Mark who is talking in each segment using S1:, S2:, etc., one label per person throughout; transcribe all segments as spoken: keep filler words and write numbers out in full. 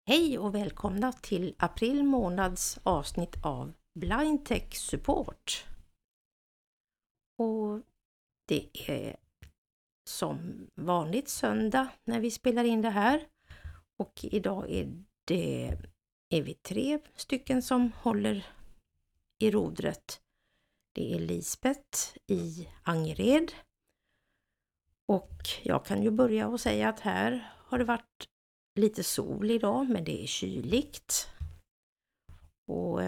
S1: Hej och välkomna till april månads avsnitt av Blind Tech Support. Och det är som vanligt söndag när vi spelar in det här. Och idag är det är vi tre stycken som håller i rodret. Det är Lisbeth i Angered. Och jag kan ju börja och säga att här har det varit lite sol idag, men det är kyligt. Och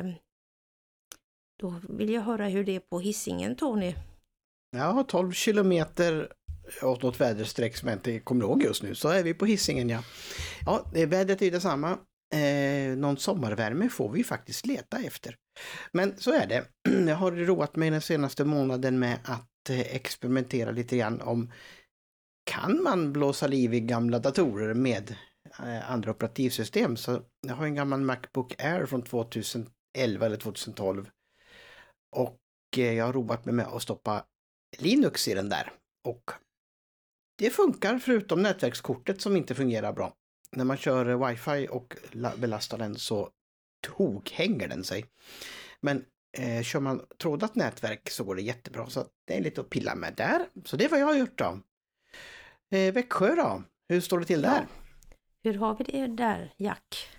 S1: då vill jag höra hur det är på Hisingen, Tony.
S2: Ja, tolv kilometer åt något väderstreck som jag inte kommer ihåg just nu, så är vi på Hisingen, ja. Ja, det, vädret är detsamma. Eh, någon sommarvärme får vi faktiskt leta efter. Men så är det. Jag har roat mig den senaste månaden med att eh, experimentera lite grann om kan man blåsa liv i gamla datorer med eh, andra operativsystem. Så jag har en gammal MacBook Air från tjugoelva eller tjugotolv och eh, jag har roat mig med att stoppa Linux i den där. Och det funkar förutom nätverkskortet som inte fungerar bra. När man kör wifi och belastar den så tokhänger den sig. Men eh, kör man trådat nätverk så går det jättebra. Så det är lite att pilla med där. Så det är vad jag har gjort då. Eh, Växjö då? Hur står det till där?
S1: Ja. Hur har vi det där, Jack?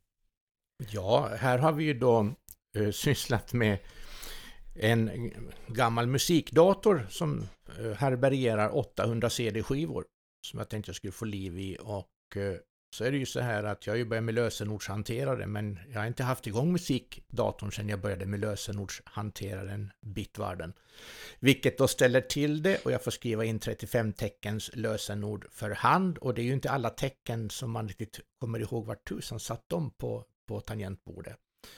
S3: Ja, här har vi ju då eh, sysslat med en gammal musikdator som eh, härbärgerar åttahundra C D-skivor som jag tänkte jag skulle få liv i. Och eh, så är det ju så här att jag jobbar med lösenordshanterare, men jag har inte haft igång musikdatorn sedan jag började med lösenordshanteraren Bitwarden. Vilket då ställer till det och jag får skriva in trettiofem teckens lösenord för hand, och det är ju inte alla tecken som man riktigt kommer ihåg vart tusan satt dem på, på tangentbordet.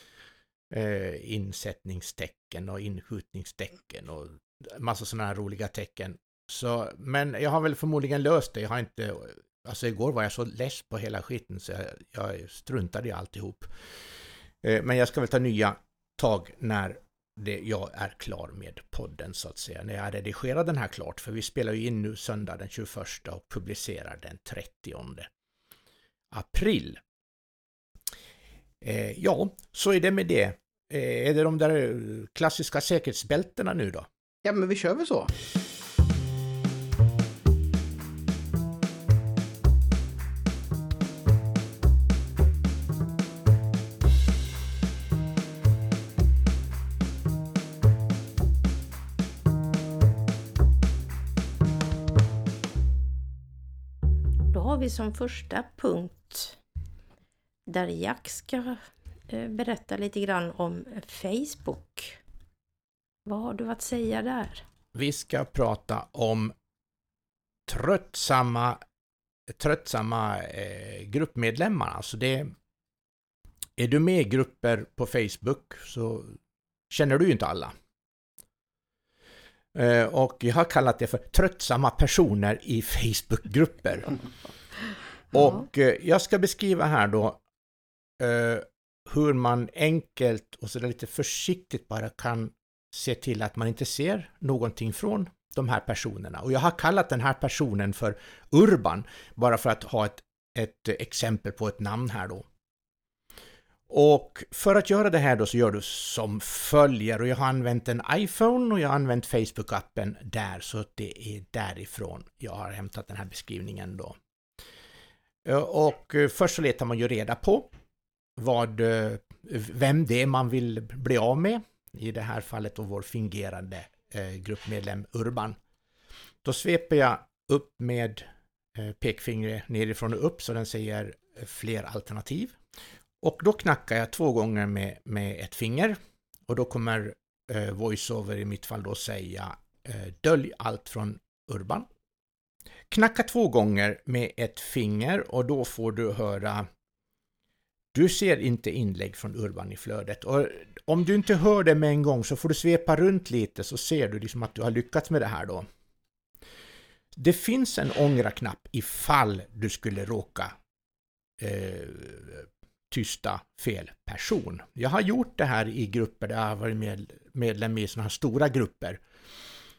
S3: Eh, insättningstecken och inskjutningstecken och massa sådana här roliga tecken. Så, men jag har väl förmodligen löst det. Jag har inte, alltså igår var jag så less på hela skiten så jag, jag struntade i alltihop. Eh, men jag ska väl ta nya tag när det, jag är klar med podden så att säga. När jag redigerar den här klart, för vi spelar ju in nu söndag den tjugoförsta och publicerar den trettionde april. Eh, ja, så är det med det. Eh, är det de där klassiska säkerhetsbältena nu då?
S2: Ja, men vi kör väl så.
S1: Då har vi som första punkt där Jack ska eh, berätta lite grann om Facebook. Vad har du att säga där?
S3: Vi ska prata om tröttsamma, tröttsamma eh, gruppmedlemmar. Alltså det, är du med i grupper på Facebook så känner du ju inte alla. Eh, och jag har kallat det för tröttsamma personer i Facebook-grupper. Och eh, jag ska beskriva här då eh, hur man enkelt och så där lite försiktigt bara kan se till att man inte ser någonting från de här personerna. Och jag har kallat den här personen för Urban, bara för att ha ett, ett exempel på ett namn här då. Och för att göra det här då så gör du som följer. Och jag har använt en iPhone och jag har använt Facebook-appen där, så det är därifrån jag har hämtat den här beskrivningen då. Och först så letar man ju reda på vad, vem det är man vill bli av med. I det här fallet då vår fingerande eh, gruppmedlem Urban. Då sveper jag upp med eh, pekfingret nerifrån och upp så den säger eh, fler alternativ. Och då knackar jag två gånger med, med ett finger. Och då kommer eh, VoiceOver i mitt fall då säga eh, dölj allt från Urban. Knacka två gånger med ett finger och då får du höra du ser inte inlägg från Urban i flödet. Och om du inte hör det med en gång så får du svepa runt lite så ser du liksom att du har lyckats med det här då. Det finns en ångra-knapp ifall du skulle råka eh, tysta fel person. Jag har gjort det här i grupper där jag har varit med, medlem i sådana här stora grupper.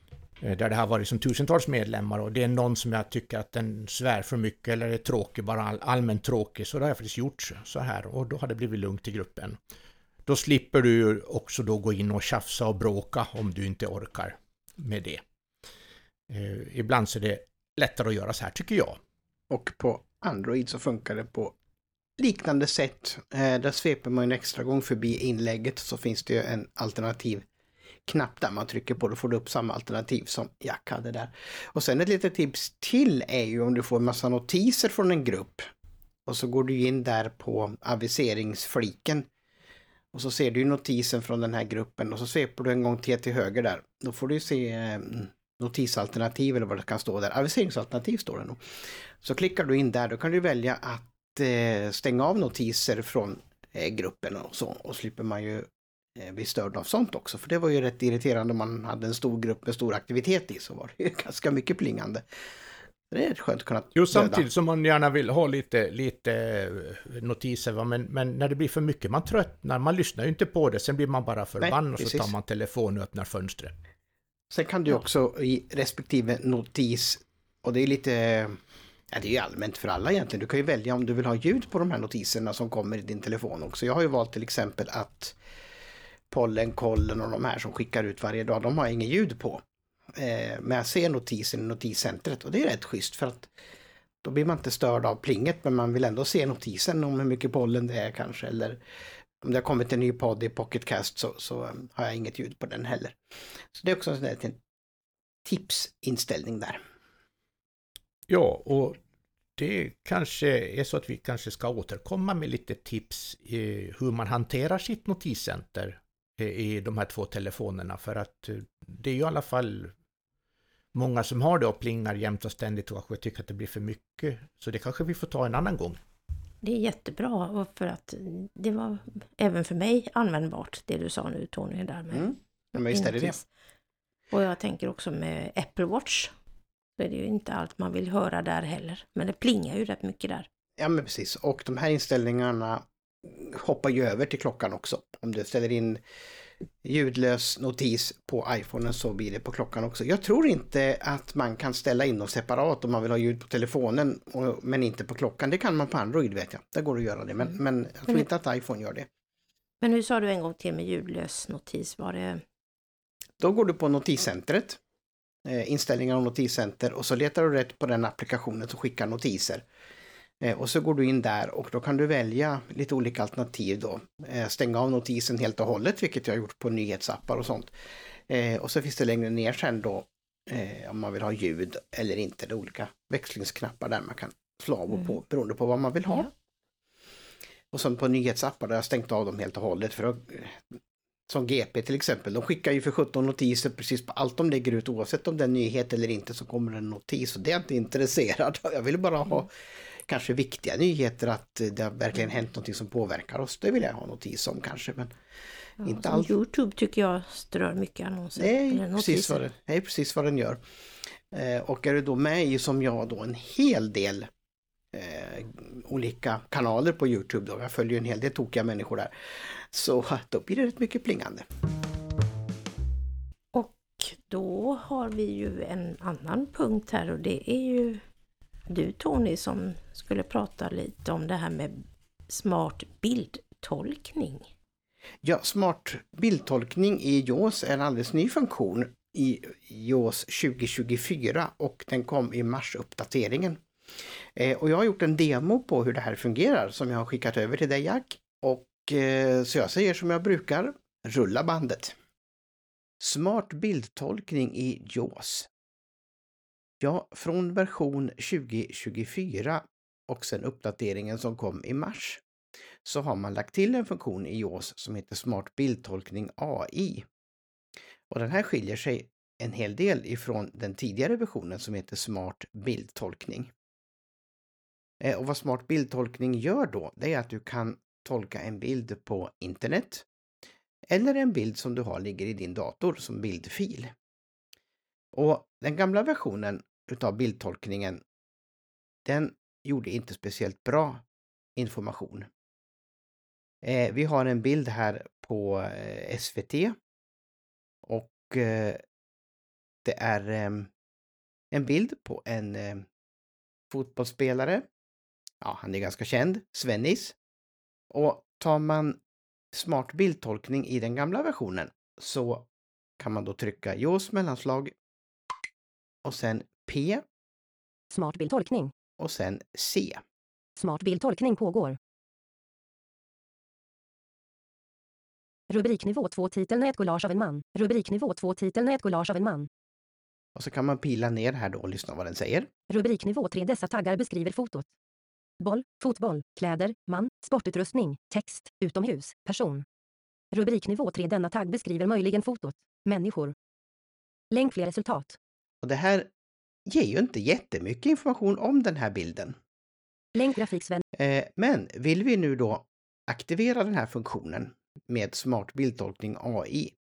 S3: där det har varit som tusentals medlemmar och det är någon som jag tycker att den svär för mycket eller är tråkig, bara all, allmänt tråkig, så då har jag faktiskt gjort så här och då har det blivit lugnt i gruppen. Då slipper du ju också då gå in och tjafsa och bråka om du inte orkar med det. Eh, ibland så är det lättare att göra så här, tycker jag.
S2: Och på Android så funkar det på liknande sätt. Eh, där sveper man en extra gång förbi inlägget, så finns det ju en alternativ knapp där man trycker på, då får du upp samma alternativ som Jack hade där. Och sen ett litet tips till är ju om du får en massa notiser från en grupp och så går du in där på aviseringsfliken och så ser du ju notisen från den här gruppen och så sveper du en gång till till höger där. Då får du se eh, notisalternativ eller vad det kan stå där. Aviseringsalternativ står det nog. Så klickar du in där, då kan du välja att eh, stänga av notiser från eh, gruppen och så, och slipper man ju eh, bli störd av sånt också. För det var ju rätt irriterande om man hade en stor grupp med stor aktivitet i, så var det ju ganska mycket plingande. Det är rätt skönt att kunna
S3: Jo, samtidigt som man gärna vill ha lite, lite notiser, va? Men, men när det blir för mycket, man tröttnar, man lyssnar ju inte på det, sen blir man bara förbannad och så tar man telefon och öppnar fönstret.
S2: Sen kan du också i respektive notis, och det är lite, ja, det är ju allmänt för alla egentligen, du kan ju välja om du vill ha ljud på de här notiserna som kommer i din telefon också. Jag har ju valt till exempel att Pollen, Kollen och de här som skickar ut varje dag, de har ingen ljud på. Eh, men jag ser notisen i notiscentret och det är rätt schysst, för att då blir man inte störd av plinget, men man vill ändå se notisen om hur mycket pollen det är kanske, eller om det har kommit en ny podd i Pocketcast så, så um, har jag inget ljud på den heller. Så det är också en sån där tipsinställning där.
S3: Ja, och det kanske är så att vi kanske ska återkomma med lite tips i hur man hanterar sitt notiscenter i de här två telefonerna, för att det är ju i alla fall många som har det och plingar jämt och ständigt och kanske tycker att det blir för mycket, så det kanske vi får ta en annan gång.
S1: Det är jättebra, och för att det var även för mig användbart det du sa nu, Tony, där med
S2: mm. Men visst är det det.
S1: Och jag tänker också med Apple Watch, så är det ju inte allt man vill höra där heller, men det plingar ju rätt mycket där.
S2: Ja, men precis, och de här inställningarna hoppar ju över till klockan också. Om du ställer in ljudlös notis på iPhonen så blir det på klockan också. Jag tror inte att man kan ställa in dem separat om man vill ha ljud på telefonen och, men inte på klockan. Det kan man på Android, vet jag. Där går det att göra det, men, men jag tror
S1: men,
S2: inte att iPhone gör det.
S1: Men nu sa du en gång till med ljudlös notis, var det?
S2: Då går du på notiscentret, eh, inställningar av notiscenter, och så letar du rätt på den applikationen som skickar notiser. Eh, och så går du in där och då kan du välja lite olika alternativ då. Eh, stänga av notisen helt och hållet, vilket jag har gjort på nyhetsappar och sånt. Eh, och så finns det längre ner sen då eh, om man vill ha ljud eller inte. Det är olika växlingsknappar där man kan slå av och på mm. beroende på vad man vill ha. Ja. Och sen på nyhetsappar där jag stängt av dem helt och hållet, för att, som G P till exempel, de skickar ju för sjutton notiser precis på allt de lägger ut, oavsett om det är nyhet eller inte så kommer det en notis, och det är jag inte intresserad av. Jag vill bara ha mm. kanske viktiga nyheter, att det har verkligen hänt något som påverkar oss. Det vill jag ha notis om kanske, men
S1: ja,
S2: inte allt.
S1: YouTube tycker jag strör mycket annonser.
S2: Nej, precis vad, det, nej precis vad den gör. Eh, och är du då med i, som jag då, en hel del eh, olika kanaler på YouTube då, jag följer en hel del tokiga människor där, så då blir det rätt mycket plingande.
S1: Och då har vi ju en annan punkt här, och det är ju du, Tony, som skulle prata lite om det här med smart bildtolkning. Ja,
S2: smart bildtolkning i iOS är en alldeles ny funktion i iOS tjugo tjugofyra och den kom i mars-uppdateringen. Eh, och jag har gjort en demo på hur det här fungerar som jag har skickat över till dig, Jack. Och eh, så jag säger som jag brukar, rulla bandet. Smart bildtolkning i iOS. Ja, från version tjugo tjugofyra och sen uppdateringen som kom i mars så har man lagt till en funktion i iOS som heter Smart bildtolkning A I. Och den här skiljer sig en hel del ifrån den tidigare versionen som heter Smart bildtolkning. Och vad Smart bildtolkning gör då, det är att du kan tolka en bild på internet eller en bild som du har ligger i din dator som bildfil. Och den gamla versionen utav bildtolkningen, den gjorde inte speciellt bra information. Eh, vi har en bild här på eh, S V T och eh, det är eh, en bild på en eh, fotbollsspelare. Ja, han är ganska känd, Svennis. Och tar man smart bildtolkning i den gamla versionen så kan man då trycka JAWS mellanslag och sen P
S4: Smart bildtolkning.
S2: och sen C.
S4: Smart bildtolkning pågår. Rubriknivå två titeln är ett collage av en man. Rubriknivå två titeln är ett collage av en man.
S2: Och så kan man pila ner här då och lyssna vad den säger.
S4: Rubriknivå tre dessa taggar beskriver fotot. Boll, fotboll, kläder, man, sportutrustning, text, utomhus, person. Rubriknivå tre denna tagg beskriver möjligen fotot, människor. Länk fler resultat.
S2: Och det här ger ju inte jättemycket information om den här bilden.
S4: Länk grafiksvän.
S2: Eh, men vill vi nu då aktivera den här funktionen med smart bildtolkning A I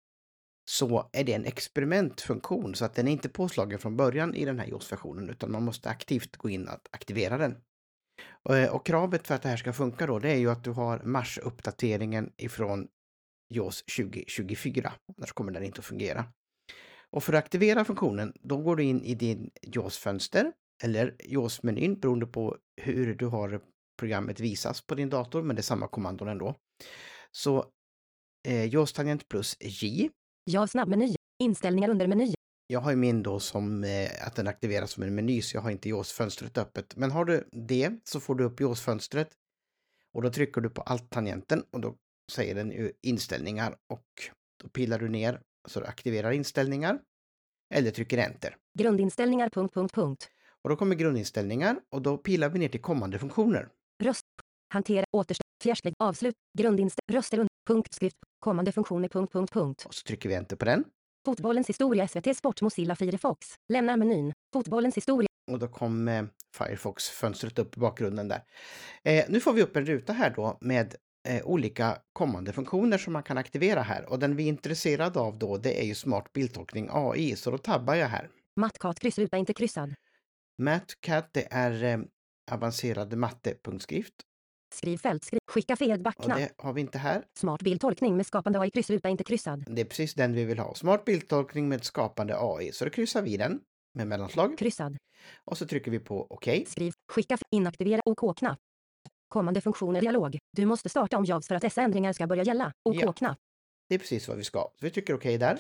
S2: så är det en experimentfunktion så att den är inte påslagen från början i den här JAWS-versionen utan man måste aktivt gå in att aktivera den. Och, och kravet för att det här ska funka då det är ju att du har mars-uppdateringen ifrån JAWS tjugo tjugofyra, annars kommer den inte att fungera. Och för att aktivera funktionen då går du in i din JAWS-fönster eller JAWS-menyn beroende på hur du har programmet visas på din dator, men det är samma kommandon ändå. Så eh, JAWS-tangent plus J.
S4: Ja, snabbmeny. Inställningar under meny.
S2: Jag har ju min då som eh, att den aktiveras som en meny så jag har inte JAWS-fönstret öppet. Men har du det så får du upp JAWS-fönstret och då trycker du på alt-tangenten och då säger den ju inställningar och då pilar du ner så du aktiverar inställningar eller trycker enter.
S4: Grundinställningar punkt punkt punkt.
S2: Och då kommer grundinställningar och då pilar vi ner till kommande funktioner.
S4: Röst. Hantera. Återställ. Fjärstlägg. Avslut. Grundinställ. Röster under. Punktskrift. Kommande funktioner. Punkt punkt punkt.
S2: Och så trycker vi enter på den.
S4: Fotbollens historia S V T Sport Mozilla Firefox. Lämnar menyn. Fotbollens historia.
S2: Och då kom eh, Firefox-fönstret upp i bakgrunden där. Eh, nu får vi upp en ruta här då med eh, olika kommande funktioner som man kan aktivera här. Och den vi är intresserade av då det är ju smart bildtolkning A I. Så då tabbar jag här.
S4: Mattkat kryssruta inte kryssad.
S2: MatCat det är eh, avancerad matte-punktskrift.
S4: Skriv fältskriv. Skicka fel
S2: Och
S4: backknapp.
S2: det har vi inte här.
S4: Smart bildtolkning med skapande A I kryssruta inte kryssad.
S2: Det är precis den vi vill ha. Smart bildtolkning med skapande A I. Så då kryssar vi den med mellanslag.
S4: Kryssad.
S2: Och så trycker vi på OK.
S4: Skriv. Skicka. Inaktivera OK-knapp. Kommande funktioner dialog. Du måste starta om JAWS för att dessa ändringar ska börja gälla. OK-knapp.
S2: Det är precis vad vi ska. Så vi trycker OK där.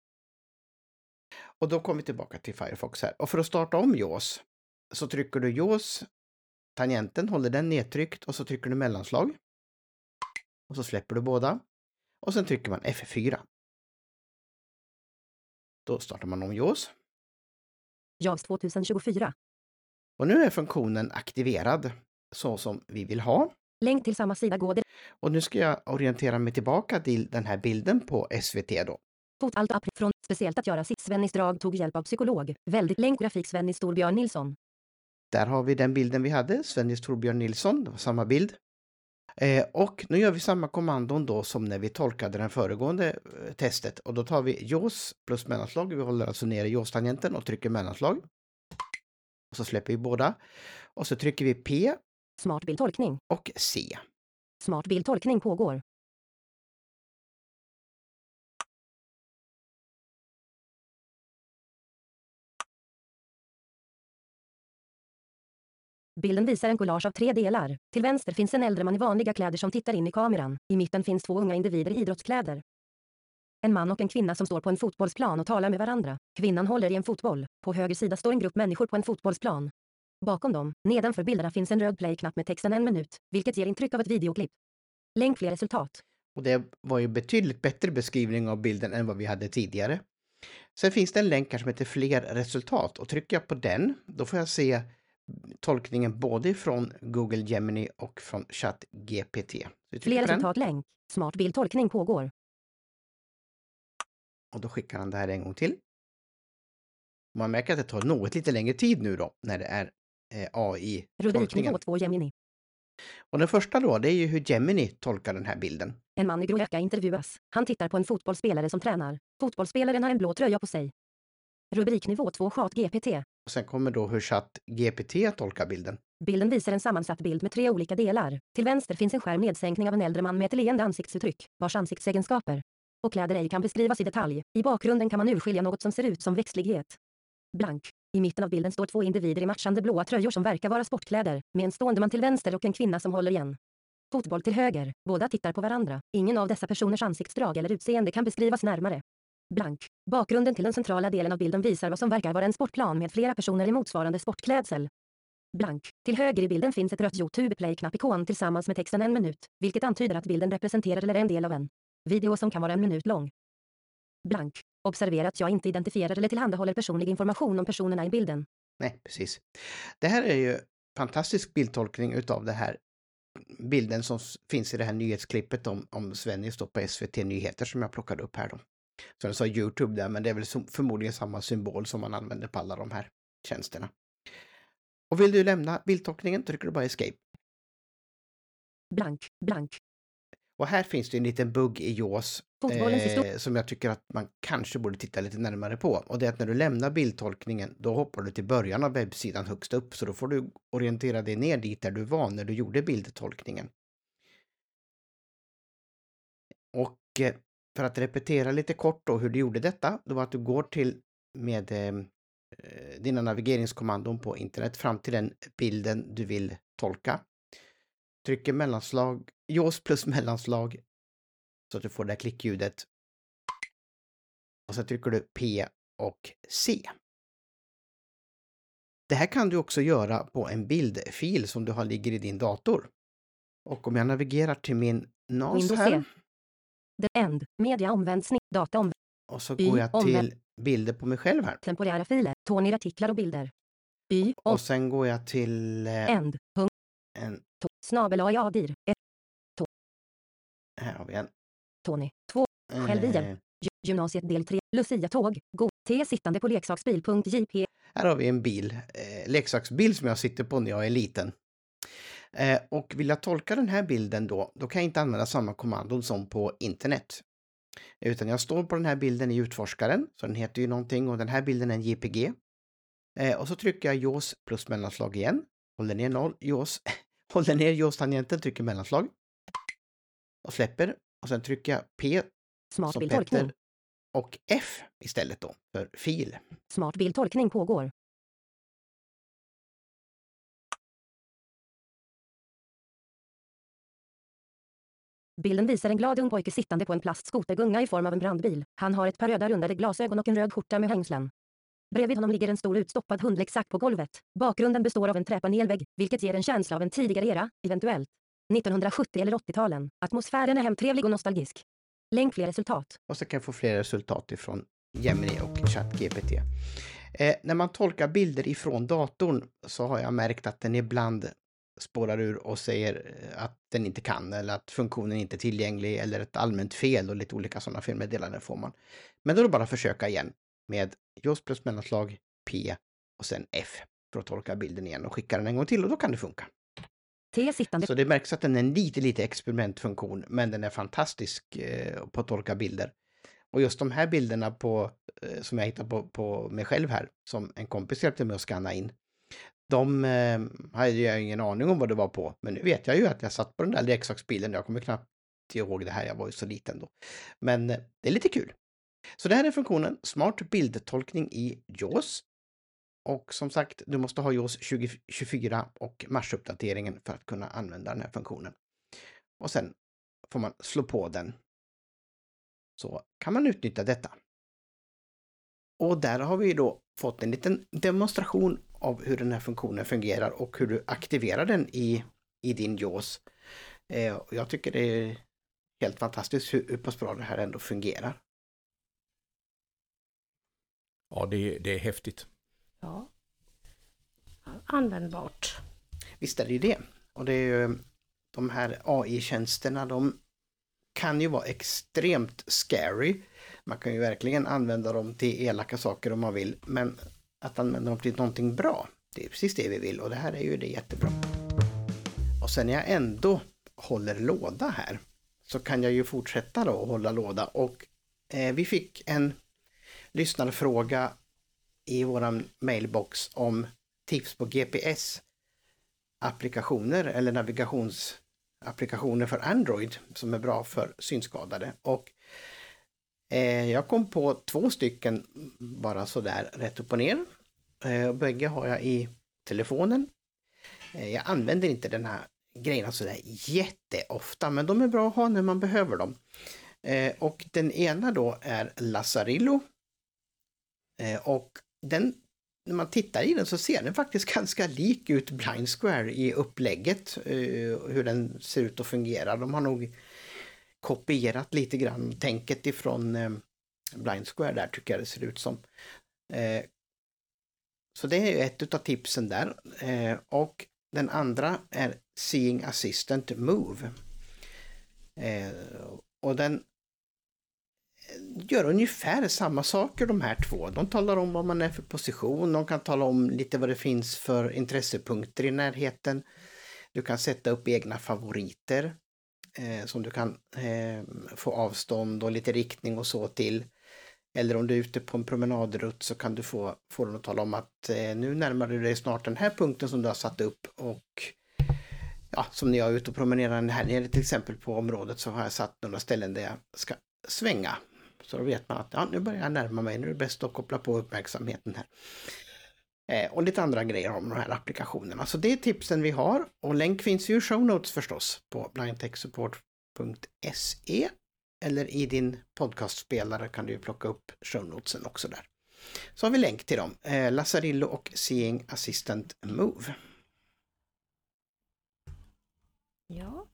S2: Och då kommer vi tillbaka till Firefox här. Och för att starta om JAWS så trycker du JAWS, tangenten, håller den nedtryckt och så trycker du mellanslag. Och så släpper du båda. Och sen trycker man F fyra. Då startar man om JAWS.
S4: JAWS tjugohundratjugofyra.
S2: Och nu är funktionen aktiverad så som vi vill ha.
S4: Länk till samma sida går det.
S2: Och nu ska jag orientera mig tillbaka till den här bilden på S V T då.
S4: Fot allt app från speciellt att göra sitt Svennis drag tog hjälp av psykolog. Väldigt länk grafik Svennis Torbjörn Nilsson.
S2: Där har vi den bilden vi hade, Svennis Torbjörn Nilsson, det var samma bild. Eh, och nu gör vi samma kommandon då som när vi tolkade den föregående eh, testet. Och då tar vi JAWS plus mellanslag, vi håller alltså ner i JAWS-tangenten och trycker mellanslag. Och så släpper vi båda. Och så trycker vi P
S4: Smart bildtolkning.
S2: och C.
S4: Smart bildtolkning pågår. Bilden visar en collage av tre delar. Till vänster finns en äldre man i vanliga kläder som tittar in i kameran. I mitten finns två unga individer i idrottskläder. En man och en kvinna som står på en fotbollsplan och talar med varandra. Kvinnan håller i en fotboll. På höger sida står en grupp människor på en fotbollsplan. Bakom dem, nedanför bilderna finns en röd play-knapp med texten en minut, vilket ger intryck av ett videoklipp. Länk fler resultat.
S2: Och det var ju betydligt bättre beskrivning av bilden än vad vi hade tidigare. Sen finns det en länk här som heter fler resultat och trycker jag på den, då får jag se tolkningen både från Google Gemini och från ChatGPT.
S4: Fler resultat-länk. Smart bildtolkning pågår.
S2: Och då skickar han det här en gång till. Man märker att det tar något lite längre tid nu då när det är eh, A I-tolkningen.
S4: Rubriknivå två Gemini.
S2: Och den första då, det är ju hur Gemini tolkar den här bilden.
S4: En man i grå jacka intervjuas. Han tittar på en fotbollsspelare som tränar. Fotbollsspelaren har en blå tröja på sig. Rubriknivå två ChatGPT.
S2: Och sen kommer då hur ChatGPT tolkar bilden.
S4: Bilden visar en sammansatt bild med tre olika delar. Till vänster finns en skärm nedsänkning av en äldre man med ett leende ansiktsuttryck, vars ansiktsegenskaper och kläder ej kan beskrivas i detalj. I bakgrunden kan man urskilja något som ser ut som växtlighet. Blank. I mitten av bilden står två individer i matchande blåa tröjor som verkar vara sportkläder, med en stående man till vänster och en kvinna som håller igen. Fotboll till höger. Båda tittar på varandra. Ingen av dessa personers ansiktsdrag eller utseende kan beskrivas närmare. Blank. Bakgrunden till den centrala delen av bilden visar vad som verkar vara en sportplan med flera personer i motsvarande sportklädsel. Blank. Till höger i bilden finns ett rött YouTube play-knapp-ikon tillsammans med texten en minut, vilket antyder att bilden representerar eller är en del av en video som kan vara en minut lång. Blank. Observera att jag inte identifierar eller tillhandahåller personlig information om personerna i bilden.
S2: Nej, precis. Det här är ju fantastisk bildtolkning utav det här bilden som finns i det här nyhetsklippet om, om Svennis då på S V T Nyheter som jag plockade upp här då. Så det sa YouTube där, men det är väl som, förmodligen samma symbol som man använder på alla de här tjänsterna. Och vill du lämna bildtolkningen trycker du bara escape.
S4: Blank, blank.
S2: Och här finns det en liten bugg i Jaws eh, som jag tycker att man kanske borde titta lite närmare på. Och det är att när du lämnar bildtolkningen då hoppar du till början av webbsidan högst upp, så då får du orientera dig ner dit där du var när du gjorde bildtolkningen. Och eh, för att repetera lite kort då hur du gjorde detta, då var att du går till med eh, dina navigeringskommandon på internet fram till den bilden du vill tolka. Trycker mellanslag, Jaws plus mellanslag så att du får det här klickljudet. Och så trycker du P och C. Det här kan du också göra på en bildfil som du har ligger i din dator. Och om jag navigerar till min N A S
S4: Windows
S2: här.
S4: C. The end. Media omvänd snitt. Data om.
S2: Och så går jag till bilder på mig själv här.
S4: Temporära filer. Tony artiklar och bilder. Y. Om.
S2: Och sen går jag till eh,
S4: End. Punkt.
S2: en.
S4: Snabel A Jadir. ett.
S2: Här har vi en.
S4: Tony. två. Själv igen.
S2: Eh,
S4: Gymnasiet del tre. Lucia tåg. Go. T sittande på leksaksbil.jp.
S2: här har vi en bil. Eh, leksaksbil som jag sitter på när jag är liten. Eh, och vill jag tolka den här bilden då, då kan jag inte använda samma kommandon som på internet. Utan jag står på den här bilden i utforskaren, så den heter ju någonting och den här bilden är en J P G. Eh, och så trycker jag Jaws plus mellanslag igen. Håller ner noll, Jaws, håller ner Jaws-tangenten, trycker mellanslag. Och släpper. Och sen trycker jag P
S4: Smart
S2: som
S4: bildtolkning.
S2: Petter och F istället då för fil.
S4: Smart bildtolkning pågår. Bilden visar en glad ung pojke sittande på en plastskotergunga i form av en brandbil. Han har ett par röda rundade glasögon och en röd skjorta med hängslen. Bredvid honom ligger en stor utstoppad hundleksak på golvet. Bakgrunden består av en träpanelvägg, vilket ger en känsla av en tidigare era, eventuellt nittonhundrasjuttio eller åttio-talen. Atmosfären är hemtrevlig och nostalgisk. Länk fler resultat.
S2: Och så kan jag få fler resultat ifrån Gemini och ChatGPT. Eh, när man tolkar bilder ifrån datorn så har jag märkt att den ibland spårar ur och säger att den inte kan eller att funktionen inte är tillgänglig eller ett allmänt fel och lite olika sådana felmeddelanden får man. Men då är det bara att försöka igen med Jaws plus mellanslag P och sen F för att tolka bilden igen och skicka den en gång till och då kan det funka.
S4: T sittande.
S2: Så det märks att den är en lite, lite experimentfunktion men den är fantastisk eh, på att tolka bilder. Och just de här bilderna på, eh, som jag hittar på, på mig själv här som en kompis hjälpte mig att scanna in. De eh, hade jag ingen aning om vad det var på. Men nu vet jag ju att jag satt på den där leksaksbilen. Jag kommer knappt ihåg det här, jag var ju så liten då. Men eh, det är lite kul. Så det här är funktionen Smart bildtolkning i Jaws. Och som sagt, du måste ha Jaws tjugo tjugofyra och marsuppdateringen för att kunna använda den här funktionen. Och sen får man slå på den. Så kan man utnyttja detta. Och där har vi då fått en liten demonstration av hur den här funktionen fungerar och hur du aktiverar den i, i din Jaws. Eh, jag tycker det är helt fantastiskt hur, hur pass bra det här ändå fungerar.
S3: Ja, det, det är häftigt.
S1: Ja. Användbart.
S2: Visst är det ju det. Och det är ju de här A I-tjänsterna, de kan ju vara extremt scary. Man kan ju verkligen använda dem till elaka saker om man vill. Men att använda dem till någonting bra, det är precis det vi vill. Och det här är ju det jättebra. Och sen när jag ändå håller låda här så kan jag ju fortsätta då att hålla låda. Och eh, vi fick en lyssnarfråga i våran mailbox om tips på G P S-applikationer eller navigationsapplikationer för Android som är bra för synskadade. Och Eh, jag kom på två stycken bara sådär rätt upp och ner. Eh, bägge har jag i telefonen. Eh, jag använder inte den här grejerna sådär jätteofta, men de är bra att ha när man behöver dem. Eh, och den ena då är Lazarillo. Eh, och den, när man tittar i den så ser den faktiskt ganska lik ut Blind Square i upplägget. Eh, hur den ser ut att fungera. De har nog kopierat lite grann tänket ifrån eh, Blind Square där, tycker jag det ser ut som. Eh, så det är ett av tipsen där. Eh, och den andra är Seeing Assistant Move. Eh, och den gör ungefär samma saker de här två. De talar om vad man är för position. De kan tala om lite vad det finns för intressepunkter i närheten. Du kan sätta upp egna favoriter. Eh, som du kan eh, få avstånd och lite riktning och så till. Eller om du är ute på en promenadrutt så kan du få, få den att tala om att eh, nu närmar du dig snart den här punkten som du har satt upp. Och ja, som när jag är ute och promenerar här nere till exempel på området så har jag satt några ställen där jag ska svänga. Så då vet man att ja, nu börjar jag närma mig, nu är det bäst att koppla på uppmärksamheten här. Eh, och lite andra grejer om de här applikationerna. Så det är tipsen vi har. Och länk finns ju i show notes förstås på blind tech support punkt se. Eller i din podcastspelare kan du ju plocka upp show notesen också där. Så har vi länk till dem. Eh, Lazarillo och Seeing Assistant Move.
S1: Ja.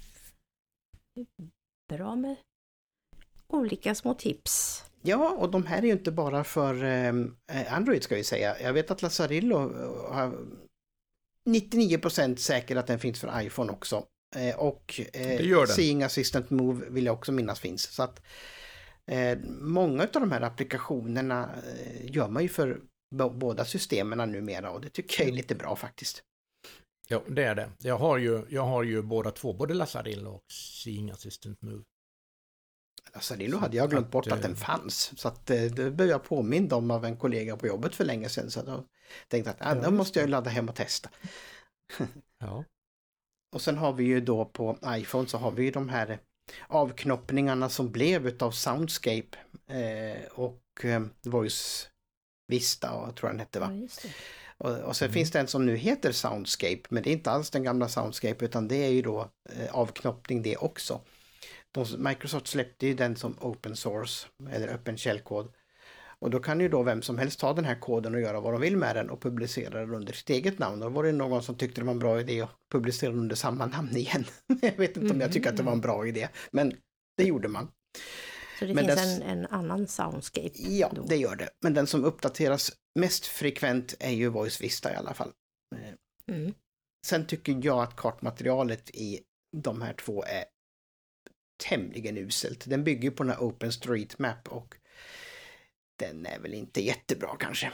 S1: Bra med olika små tips.
S2: Ja, och de här är ju inte bara för eh, Android ska vi säga. Jag vet att Lazarillo har nittionio procent säker att den finns för iPhone också. Eh, och eh, Seeing Assistant Move vill jag också minnas finns. Så att eh, många av de här applikationerna eh, gör man ju för b- båda systemen numera och det tycker jag är lite bra faktiskt.
S3: Ja, det är det. Jag har ju, jag har ju båda två, både Lazarillo och Seeing Assistant Move.
S2: Lazarillo hade jag glömt bort att, att den fanns. Så att det blev jag påmind om av en kollega på jobbet för länge sedan. Så då tänkte jag att ah, då måste jag ladda hem och testa.
S3: Ja. Och
S2: sen har vi ju då på iPhone så har vi ju de här avknoppningarna som blev utav Soundscape eh, och eh, Voice Vista och jag tror den hette va?
S1: Ja,
S2: och, och sen
S3: Mm.
S2: finns det en som nu heter Soundscape men det är inte alls den gamla Soundscape utan det är ju då eh, avknoppning det också. De, Microsoft släppte ju den som open source eller öppen källkod. Och då kan ju då vem som helst ta den här koden och göra vad de vill med den och publicera den under sitt eget namn. Då var det någon som tyckte det var en bra idé att publicera den under samma namn igen. Jag vet inte om jag tycker att det var en bra idé, men det gjorde man.
S1: Så det
S2: men
S1: finns
S2: dess,
S1: en, en annan Soundscape?
S2: Ja,
S1: då.
S2: det gör det. Men den som uppdateras mest frekvent är ju Voice Vista i alla fall.
S1: Mm.
S2: Sen tycker jag att kartmaterialet i de här två är tämligen uselt. Den bygger på den här OpenStreetMap och den är väl inte jättebra kanske.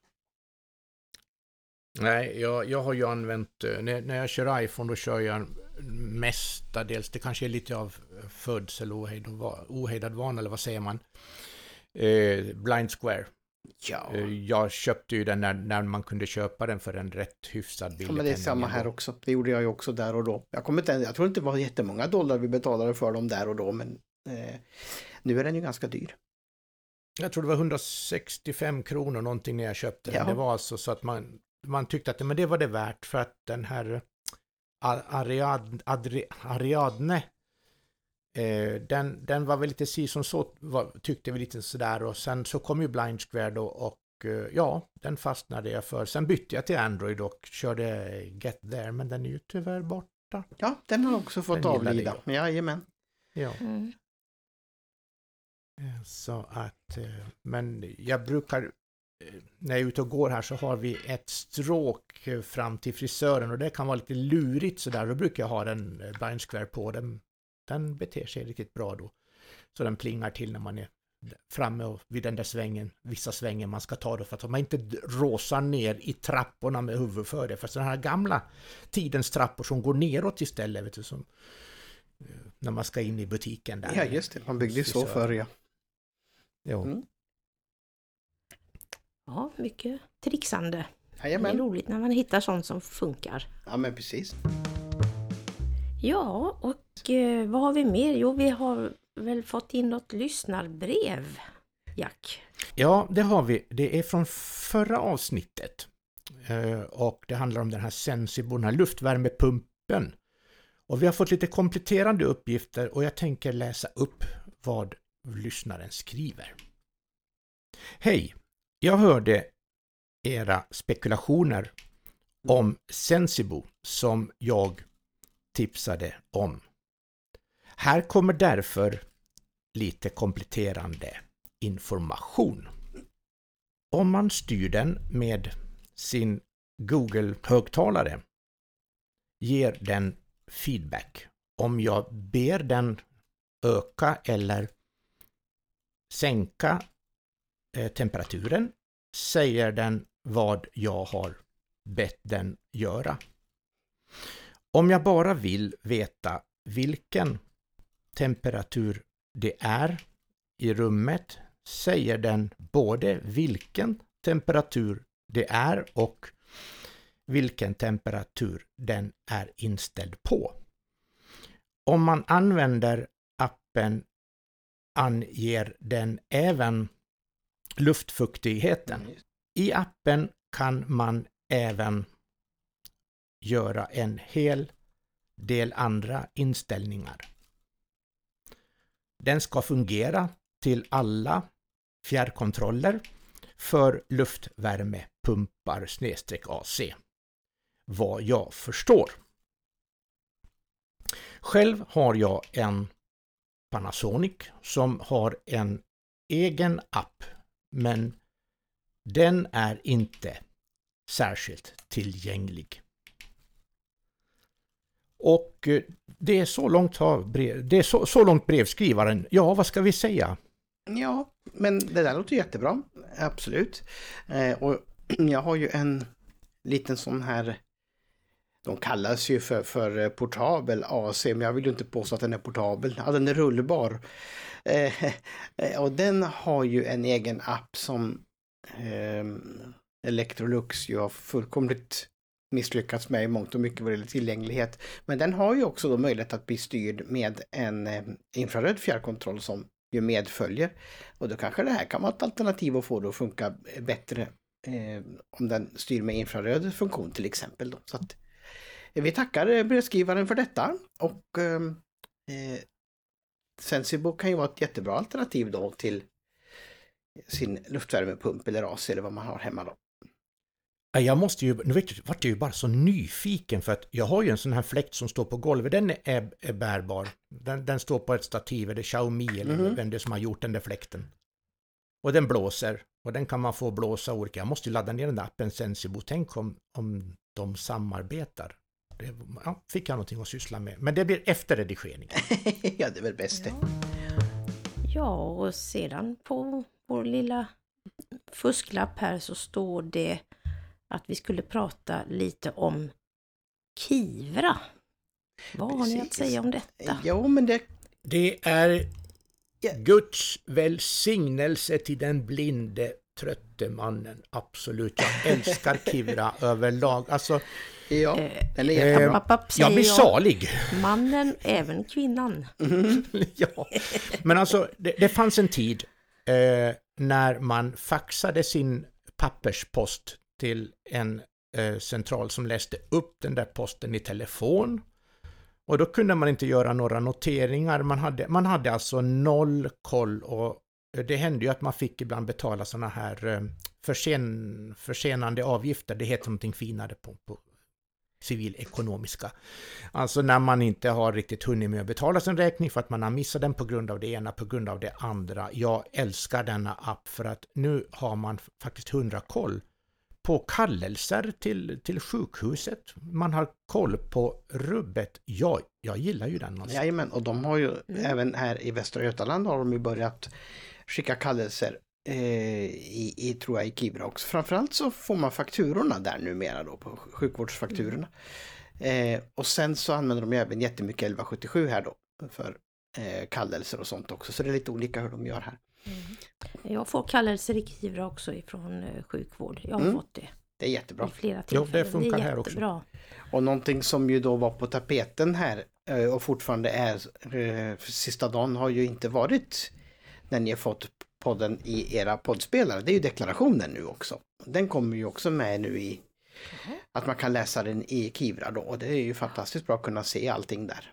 S3: Nej, jag, jag har ju använt, när, när jag kör iPhone då kör jag mestadels, det kanske är lite av födsel ohejdad, ohejdad van eller vad säger man, eh, Blind Square.
S2: Ja.
S3: Eh, jag köpte ju den när, när man kunde köpa den för en rätt hyfsad billig.
S2: Ja, men det är samma här också. Det gjorde jag ju också där och då. Jag, kommer inte, jag tror inte det var jättemånga dollar vi betalade för dem där och då, men eh, nu är den ju ganska dyr.
S3: Jag tror det var hundrasextiofem kronor någonting när jag köpte den.
S2: Ja.
S3: Det var alltså så att man, man tyckte att men det var det värt för att den här Ariadne, Ariadne eh, den, den var väl lite si som så var, tyckte vi lite sådär och sen så kom ju Blind Square då och eh, ja, den fastnade jag för. Sen bytte jag till Android och körde Get There men den är ju tyvärr borta.
S2: Ja, den har också fått
S3: Den gillade
S2: avlida.
S3: jag.
S2: Jajamän.
S3: Ja.
S1: Mm.
S3: Så att, men jag brukar, när jag är ute och går här så har vi ett stråk fram till frisören och det kan vara lite lurigt sådär. Då brukar jag ha den Blind Square på. Den, den beter sig riktigt bra då. Så den plingar till när man är framme och vid den där svängen, vissa svängar man ska ta då för att man inte råsar ner i trapporna med huvudet för det. För sådana här gamla tidens trappor som går neråt istället, vet du, som när man ska in i butiken där.
S2: Ja, just det. Man byggde ju så förr, ja.
S3: Jo.
S2: Mm.
S1: Ja, mycket trixande.
S2: Jajamän.
S1: Det är roligt när man hittar sånt som funkar.
S2: Ja, men precis.
S1: Ja, och eh, vad har vi mer? Jo, vi har väl fått in något lyssnarbrev, Jack?
S3: Ja, det har vi. Det är från förra avsnittet. Eh, och det handlar om den här Sensibo, den här luftvärmepumpen. Och vi har fått lite kompletterande uppgifter och jag tänker läsa upp vad lyssnaren skriver. Hej! Jag hörde era spekulationer om Sensibo som jag tipsade om. Här kommer därför lite kompletterande information. Om man styr den med sin Google-högtalare ger den feedback. Om jag ber den öka eller sänka eh, temperaturen säger den vad jag har bett den göra. Om jag bara vill veta vilken temperatur det är i rummet säger den både vilken temperatur det är och vilken temperatur den är inställd på. Om man använder appen anger den även luftfuktigheten. I appen kan man även göra en hel del andra inställningar. Den ska fungera till alla fjärrkontroller för luftvärmepumpar snedstreck A C. Vad jag förstår. Själv har jag en Panasonic som har en egen app, men den är inte särskilt tillgänglig. Och det är så långt, har brev, det är så, så långt brevskrivaren. Ja, vad ska vi säga?
S2: Ja, men det där låter jättebra. Absolut. Eh, och jag har ju en liten sån här, de kallas ju för, för portabel A C, men jag vill ju inte påstå att den är portabel. Ja, den är rullbar. Eh, och den har ju en egen app som eh, Electrolux ju har fullkomligt misslyckats med i mångt och mycket vad det gäller tillgänglighet. Men den har ju också då möjlighet att bli styrd med en eh, infraröd fjärrkontroll som ju medföljer. Och då kanske det här kan vara ett alternativ att få det att funka bättre eh, om den styr med infraröd funktion till exempel. Då. Så att, eh, vi tackar brevskrivaren för detta och eh, Sensibo kan ju vara ett jättebra alternativ då till sin luftvärmepump eller A C eller vad man har hemma då.
S3: Jag måste ju, nu vet du, vart jag ju bara så nyfiken för att jag har ju en sån här fläkt som står på golvet, den är, är bärbar. Den, den står på ett stativ, det är Xiaomi eller mm. vem det är som har gjort den där fläkten. Och den blåser, och den kan man få blåsa olika. Jag måste ju ladda ner den där appen Sensibo, tänk om, om de samarbetar. Det, ja, fick jag någonting att syssla med, men det blir efter redigeringen.
S2: Ja, det är väl bäst det.
S1: Ja. ja, och sedan på vår lilla fusklapp här så står det att vi skulle prata lite om Kivra. Vad har ni att säga om detta?
S2: Ja, men det...
S3: Det är Guds välsignelse till den blinde trötte mannen. Absolut, jag älskar Kivra överlag. Alltså,
S2: ja,
S1: den är jättebra. Eh,
S3: jag blir salig.
S1: Mannen, även kvinnan.
S2: Mm.
S3: Ja, men alltså det, det fanns en tid eh, när man faxade sin papperspost till en eh, central som läste upp den där posten i telefon. Och då kunde man inte göra några noteringar. Man hade, man hade alltså noll koll och det hände ju att man fick ibland betala såna här eh, försen, försenande avgifter. Det heter någonting finare på, på civilekonomiska. Alltså när man inte har riktigt hunnit med att betala sin räkning för att man har missat den på grund av det ena, på grund av det andra. Jag älskar denna app för att nu har man faktiskt hundra koll på kallelser till, till sjukhuset. Man har koll på rubbet. Ja, jag gillar ju den. Alltså.
S2: Jajamän, och de har ju mm. även här i Västra Götaland har de ju börjat skicka kallelser eh, i, i, tror jag, i Kivra också. Framförallt så får man fakturorna där numera då, på sjukvårdsfakturorna. Mm. Eh, och sen så använder de ju även jättemycket elva sjuttiosju här då för eh, kallelser och sånt också. Så det är lite olika hur de gör här.
S1: Mm. Jag får kallelser i Kivra också ifrån eh, sjukvård. Jag har mm. fått det.
S2: Det är jättebra.
S1: Flera tillfällen.
S3: Jo, det funkar
S1: det är
S3: här också.
S2: Och någonting som ju då var på tapeten här eh, och fortfarande är, eh, för sista dagen har ju inte varit när ni har fått podden i era poddspelare. Det är ju deklarationen nu också. Den kommer ju också med nu i mm. att man kan läsa den i Kivra då. Och det är ju fantastiskt bra att kunna se allting där.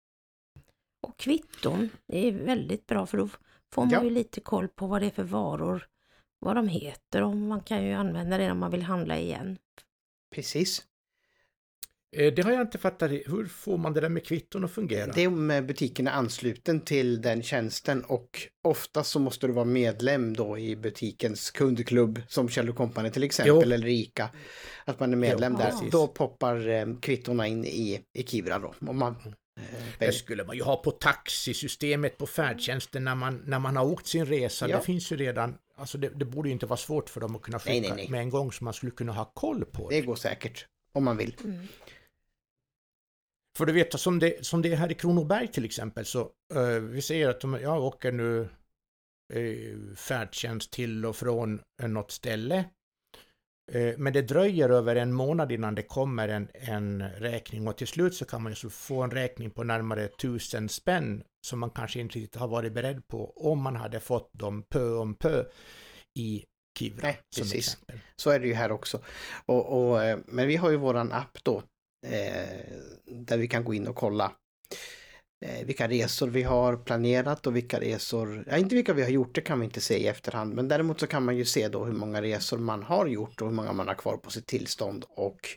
S1: Och kvitton, det är väldigt bra för då får man
S2: ja.
S1: ju lite koll på vad det är för varor, vad de heter, och man kan ju använda det om man vill handla igen.
S2: Precis.
S3: Det har jag inte fattat. Hur får man det där med kvitton att fungera?
S2: Det är om butiken är ansluten till den tjänsten, och ofta så måste du vara medlem då i butikens kundklubb som Kjell och Company till exempel, jo. eller ICA. Att man är medlem jo, där. Precis. Då poppar eh, kvittorna in i, i Kivra då. Om man, eh,
S3: det skulle man ju ha på taxisystemet på färdtjänsten när man, när man har åkt sin resa. Ja. Det finns ju redan, alltså det, det borde ju inte vara svårt för dem att kunna skicka nej, nej, nej. med en gång, så man skulle kunna ha koll på det.
S2: Det går säkert, om man vill. Mm.
S3: För du vet, som det, som det är här i Kronoberg till exempel, så uh, vi säger att de, jag åker nu uh, färdtjänst till och från uh, något ställe. Uh, men det dröjer över en månad innan det kommer en, en räkning, och till slut så kan man ju så få en räkning på närmare tusen spänn som man kanske inte riktigt har varit beredd på om man hade fått dem pö om pö i Kivra. Nej, som
S2: precis.
S3: Exempel.
S2: Så är det ju här också. Och, och, men vi har ju våran app då. Eh, där vi kan gå in och kolla eh, vilka resor vi har planerat och vilka resor, ja, inte vilka vi har gjort, det kan vi inte se i efterhand, men däremot så kan man ju se då hur många resor man har gjort och hur många man har kvar på sitt tillstånd, och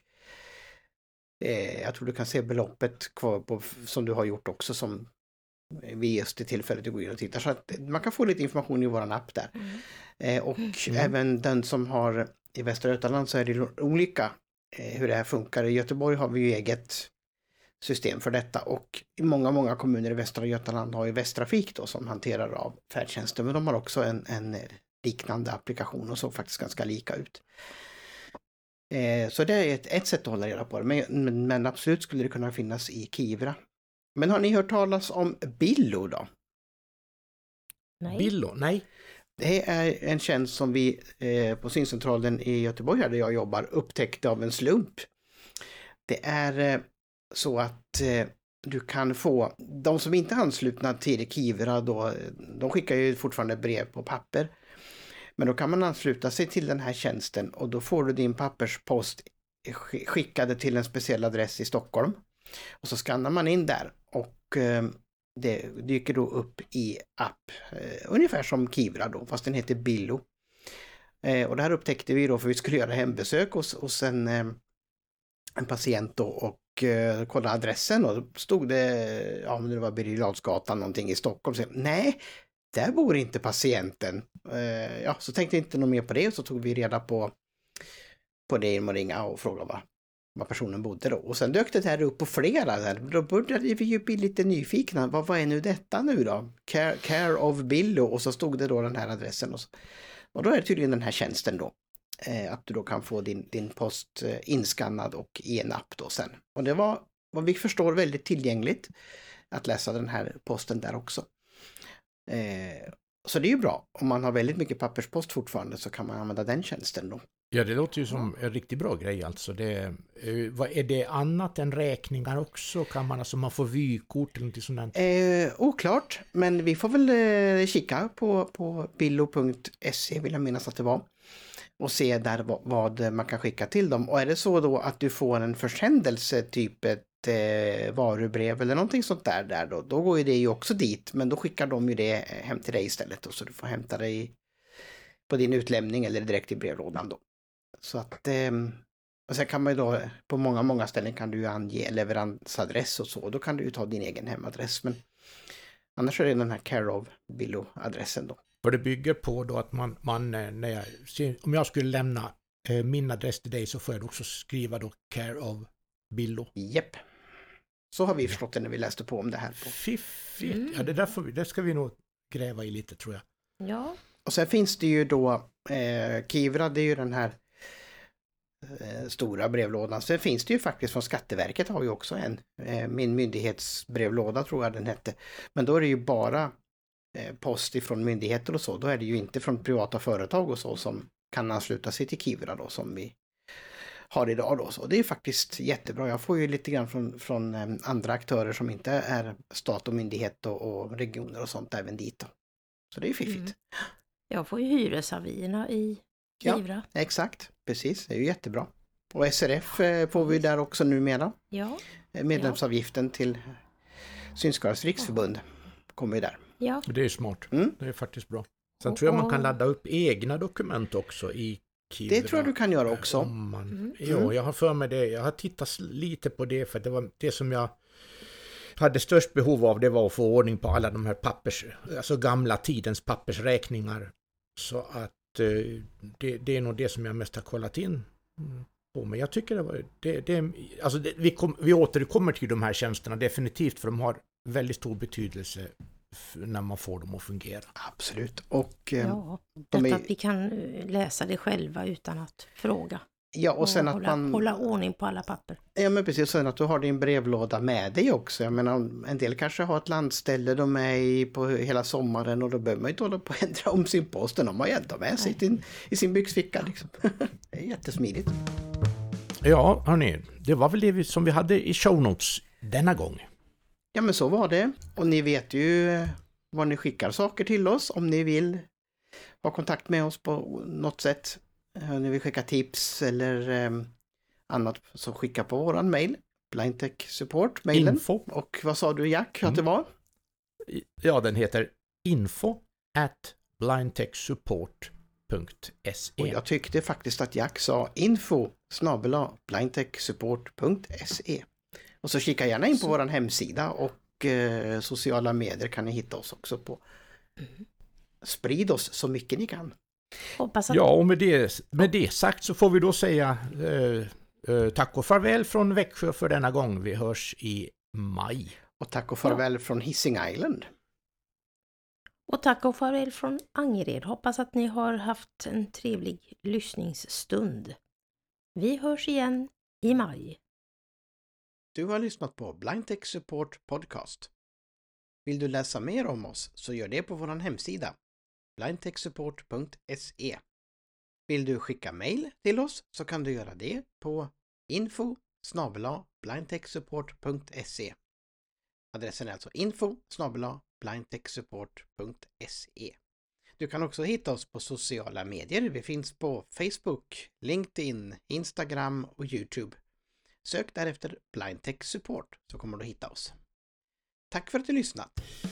S2: eh, jag tror du kan se beloppet kvar på, som du har gjort också, som vi just till tillfället du går in och tittar, så att man kan få lite information i våran app där. Mm. Eh, och mm. även den som har i Västra Götaland, så är det olika hur det här funkar. I Göteborg har vi ju eget system för detta, och i många, många kommuner i Västra Götaland har ju Västtrafik då som hanterar av färdtjänsten, men de har också en, en liknande applikation och så faktiskt ganska lika ut. Eh, så det är ett, ett sätt att hålla reda på det, men, men, men absolut skulle det kunna finnas i Kivra. Men har ni hört talas om Billo då?
S3: Nej. Billo? Nej.
S2: Det är en tjänst som vi eh, på syncentralen i Göteborg, här där jag jobbar, upptäckte av en slump. Det är eh, så att eh, du kan få, de som inte är anslutna till Kivra då, de skickar ju fortfarande brev på papper. Men då kan man ansluta sig till den här tjänsten, och då får du din papperspost skickade till en speciell adress i Stockholm. Och så skannar man in där, och eh, det dyker då upp i app, eh, ungefär som Kivra då, fast den heter Billo. Eh, och det här upptäckte vi då för vi skulle göra hembesök hos, hos en, eh, en patient då, och eh, kolla adressen, och då stod det, ja men det var Birger Jarlsgatan någonting i Stockholm. Så, nej, där bor inte patienten. Eh, ja, så tänkte jag inte något mer på det, och så tog vi reda på, på det genom att ringa och fråga vad vad personen bodde då. Och sen dök det här upp på flera där. Då började vi ju bli lite nyfikna. Vad, vad är nu detta nu då? Care, care of Billo, och så stod det då den här adressen. Och, så. Och då är det tydligen den här tjänsten då. Eh, att du då kan få din, din post eh, inskannad och i en app då sen. Och det var, vad vi förstår, väldigt tillgängligt att läsa den här posten där också. Eh, så det är ju bra. Om man har väldigt mycket papperspost fortfarande, så kan man använda den tjänsten då.
S3: Ja, det låter ju som en riktigt bra grej alltså. Det, vad, är det annat än räkningar också? Kan man alltså man får vykort eller något sånt där?
S2: Eh, oklart, men vi får väl eh, kika på, på billo punkt se, vill jag minnas att det var. Och se där vad, vad man kan skicka till dem. Och är det så då att du får en försändelse, typ ett eh, varubrev eller någonting sånt där, där då, då går ju det ju också dit. Men då skickar de ju det hem till dig istället. Och så du får hämta det på din utlämning eller direkt i brevlådan då. Så att, eh, och sen kan man ju då, på många, många ställen kan du ju ange leveransadress och så. Då kan du ju ta din egen hemadress. Men annars är det den här Care of Billo-adressen då.
S3: För det bygger på då att man, man när jag, om jag skulle lämna eh, min adress till dig, så får jag också skriva då Care of Billo.
S2: Japp. Så har vi förstått det när vi läste på om det här. På.
S3: Fiffigt. Mm. Ja, det, där får vi, det ska vi nog gräva i lite, tror jag.
S1: Ja.
S2: Och sen finns det ju då eh, Kivra, det är ju den här stora brevlådan. Sen finns det ju faktiskt från Skatteverket, har ju också en, min myndighetsbrevlåda tror jag den hette. Men då är det ju bara post ifrån myndigheter och så. Då är det ju inte från privata företag och så som kan ansluta sig till Kivra då, som vi har idag då. Så det är faktiskt jättebra. Jag får ju lite grann från, från eh, andra aktörer som inte är stat och myndighet och, och regioner och sånt även dit då. Så det är fiffigt.
S1: Mm. Jag får ju hyresavierna i Kivra.
S2: Ja, exakt. Precis, det är ju jättebra. Och S R F eh, får vi där också numera.
S1: Ja.
S2: Medlemsavgiften ja. till Synskadades riksförbund kommer ju där.
S1: Ja.
S3: Det är smart.
S2: Mm.
S3: Det är faktiskt bra. Sen tror jag man kan ladda upp egna dokument också i Kivra.
S2: Det tror jag du kan göra också.
S3: Man,
S1: mm.
S3: Ja, jag har för mig det. Jag har tittat lite på det för det var det som jag hade störst behov av, det var att få ordning på alla de här pappers, alltså gamla tidens pappersräkningar. Så att eh, det, det är nog det som jag mest har kollat in på. Men jag tycker det var, det, det, alltså det, vi, kom, vi återkommer till de här tjänsterna definitivt, för de har väldigt stor betydelse när man får dem att fungera.
S2: Absolut. Och eh,
S1: ja,
S2: de
S1: detta
S2: är...
S1: att vi kan läsa det själva utan att fråga.
S2: Ja, och sen
S1: och
S2: att
S1: hålla,
S2: man...
S1: hålla ordning på alla papper.
S2: Ja, men precis. Sen att du har din brevlåda med dig också. Jag menar, en del kanske har ett landställe de är i på hela sommaren och då behöver man inte hålla på att ändra om sin post. De har ju ändå med sig i, i sin byxficka liksom. Det är jättesmidigt.
S3: Ja, hörni, det var väl det som vi hade i show notes denna gång.
S2: Ja, men så var det. Och ni vet ju var ni skickar saker till oss om ni vill ha kontakt med oss på något sätt. Om ni vill skicka tips eller eh, annat, så skicka på våran mail. Blindtech Support mailen.
S3: Info.
S2: Och vad sa du, Jack, att
S3: Mm.
S2: det var?
S3: Ja, den heter info at blindtechsupport punkt se.
S2: Och jag tyckte faktiskt att Jack sa info snabel-a blindtechsupport punkt se. Och så kika gärna in på våran hemsida och eh, sociala medier kan ni hitta oss också på. Sprid oss så mycket ni kan.
S1: Hoppas att...
S3: Ja, och med det, med det sagt så får vi då säga eh, eh, tack och farväl från Växjö för denna gång. Vi hörs i maj.
S2: Och tack och farväl ja. från Hising Island.
S1: Och tack och farväl från Angered. Hoppas att ni har haft en trevlig lyssningsstund. Vi hörs igen i maj.
S2: Du har lyssnat på Blindtech Support Podcast. Vill du läsa mer om oss så gör det på vår hemsida blindtechsupport punkt se. Vill du skicka mejl till oss så kan du göra det på info snabel-a blindtechsupport punkt se. Adressen är alltså info snabel-a blindtechsupport punkt se. Du kan också hitta oss på sociala medier. Vi finns på Facebook, LinkedIn, Instagram och YouTube. Sök därefter Blindtech Support så kommer du hitta oss. Tack för att du lyssnat!